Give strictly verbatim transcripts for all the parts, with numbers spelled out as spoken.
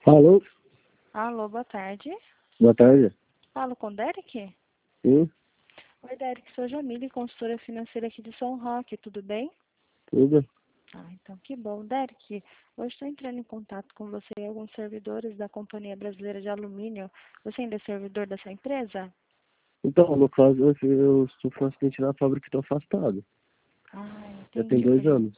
Alô? Alô, boa tarde. Boa tarde. Falo com o Derek? Sim, Oi, Derek, sou Jamile, consultora financeira aqui de São Roque, tudo bem? tudo. Ah, então que bom. Derek, hoje estou entrando em contato com você e alguns servidores da Companhia Brasileira de Alumínio. Você ainda é servidor dessa empresa? Então, no caso, eu, eu sofri um acidente na fábrica e estou afastado. Ah, Já tem entendi. dois anos.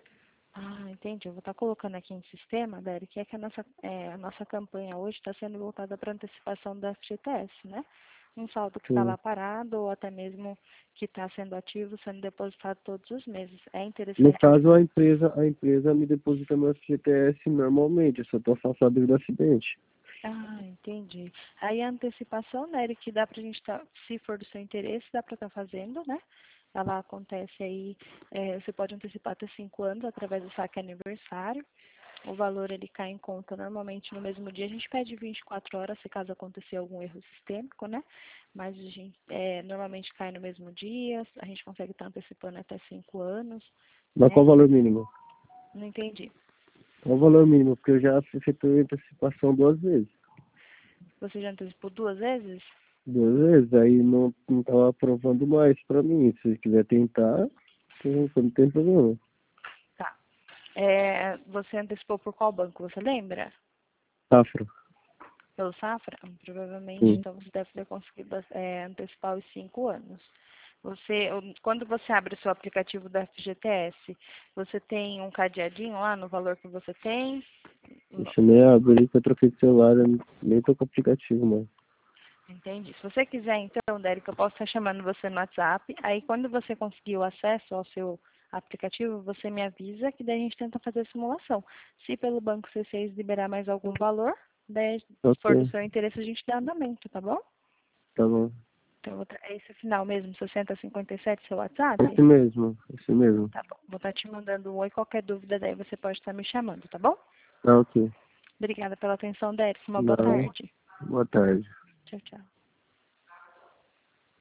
Ah, entendi. Eu vou estar colocando aqui em sistema, Derek, é que a nossa, é, a nossa campanha hoje está sendo voltada para antecipação da F G T S, né? Um saldo que está Sim. lá parado ou até mesmo que está sendo ativo, sendo depositado todos os meses. É No interessante. caso, a empresa, a empresa me deposita meu F G T S normalmente, eu só estou afastado devido ao acidente. Ah, entendi. Aí a antecipação, né, Eric, que dá pra gente estar, se for do seu interesse, dá para estar fazendo, né? Ela acontece aí, é, você pode antecipar até cinco anos através do saque aniversário. O valor ele cai em conta normalmente no mesmo dia. A gente pede vinte e quatro horas se caso acontecer algum erro sistêmico, né? Mas a gente é, normalmente cai no mesmo dia. A gente consegue estar antecipando até cinco anos, Mas qual né? o valor mínimo? Não entendi. Qual o valor mínimo? Porque eu já efetuei antecipação duas vezes. Você já antecipou duas vezes? Duas vezes, aí não, não tava aprovando mais pra mim. Se quiser tentar, tem- não tem problema. Tá. É, você antecipou por qual banco? Você lembra? Safra. Pelo Safra? Hum, Provavelmente, Sim. então você deve ter conseguido é, antecipar os cinco anos. Você, quando você abre o seu aplicativo da F G T S, você tem um cadeadinho lá no valor que você tem? No- Deixa eu nem abrir que eu troquei de celular, eu nem tô com o aplicativo, mano. Entende? Se você quiser, então, Derek, eu posso estar chamando você no WhatsApp. Aí, quando você conseguir o acesso ao seu aplicativo, você me avisa que daí a gente tenta fazer a simulação. Se pelo Banco C seis liberar mais algum valor, daí, se for do Ok, seu interesse, a gente dá andamento, tá bom? tá bom. Então, eu vou tra- é esse final mesmo, sessenta cinquenta e sete, seu WhatsApp? Esse mesmo, esse mesmo. Tá bom. Vou estar te mandando um oi. Qualquer dúvida, daí você pode estar me chamando, tá bom? Tá ok. Obrigada pela atenção, Derek. Uma boa Não, tarde. boa tarde. Tchau, tchau.